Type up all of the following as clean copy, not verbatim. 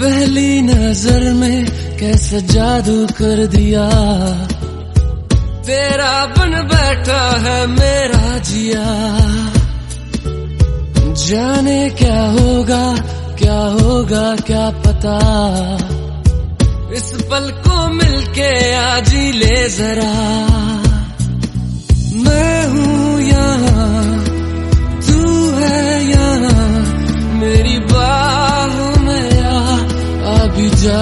पहली नजर में कैसा जादू कर दिया, तेरा बन बैठा है मेरा जिया। जाने क्या होगा क्या पता, इस पल को मिलके आज ही ले जरा। मैं हूँ यहाँ, तू है यहाँ, मेरी बाहों में आ भी जा।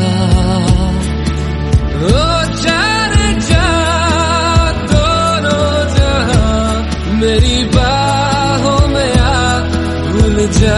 ओ जाने जा दोनों जहां, मेरी बाहों में आ भूल जा।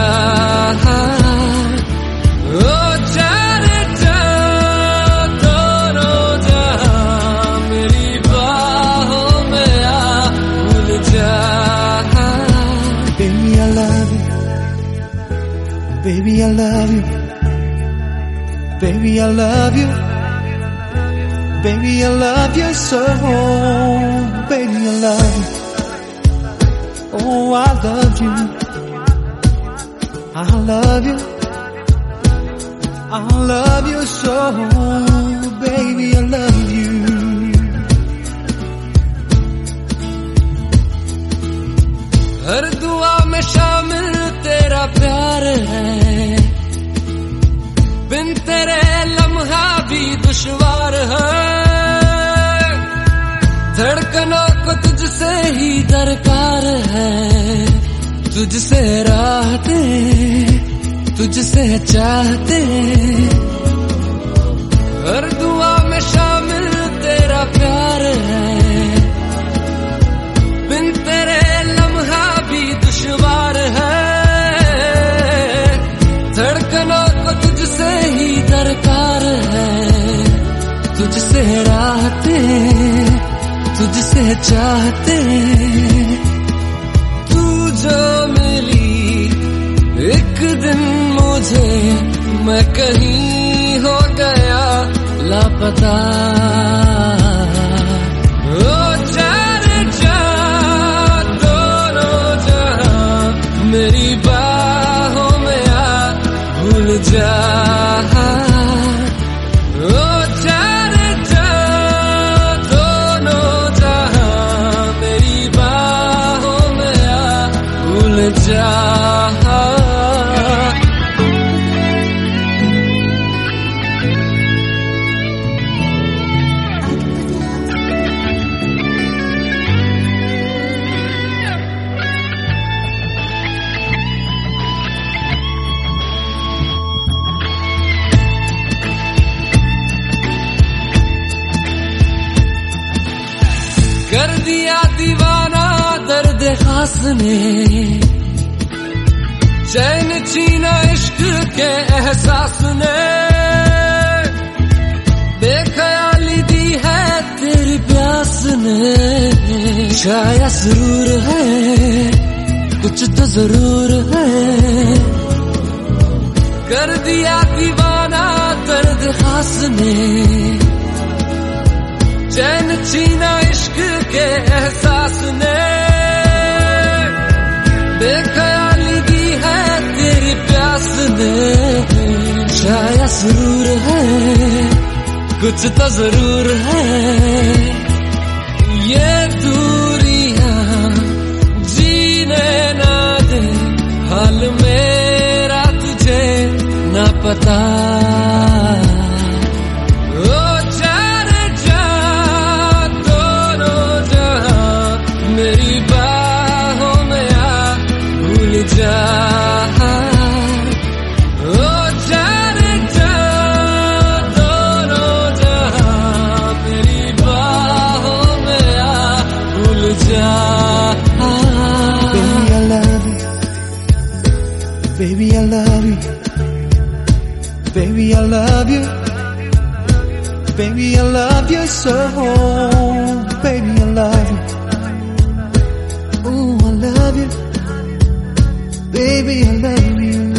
ओ जाने जा दोनों जहां, मेरी बाहों में आ भूल जा। Baby, I love you. Baby, I love you. Baby, I love you. Baby, I love you so. Baby, I love you. Oh, I love you. I love you. I love you so. Baby, I love you. हर दुआ में शामिल तेरा प्यार है, बिन तेरे लम्हा भी दुश्वार है। धड़कनों को तुझसे ही दरकार है, तुझसे राहते तुझसे चाहते। हर दुआ में शामिल तेरा प्यार है, बिन तेरे लम्हा भी दुश्वार है। धड़कनों को तुझसे ही दरकार है, तुझसे राहते तुझसे चाहते। तू जो मिली एक दिन मुझे, मैं कहीं हो गया लापता। ओ जाने जा दोनों जहां, मेरी बाहों में आ भूल जा। ओ जाने जा दोनों जहां, मेरी बाहों में आ भूल जा। कर दिया दीवाना दर्द खास ने, चैन छीना इश्क के एहसास ने। बेख्याली दी है तेरी प्यास ने, शायद जरूर है कुछ तो जरूर है। कर दिया दीवाना दर्द खास ने, चैन छीना इश्क के एहसास ने। बेख्याली दी है तेरी प्यास ने, शायद जरूर है कुछ तो जरूर है। ये दूरियां जीने ना दे, हाल मेरा तुझे ना पता। मेरी बाहों में आ भूल जा। ओ जाने जा दोनों जहां, मेरी बाहों में आ भूल जा। Baby, I love you. Baby, I love you. Baby, I love you. Baby, I love you so. Baby, I love you. Oh, I love you. Baby, I love you.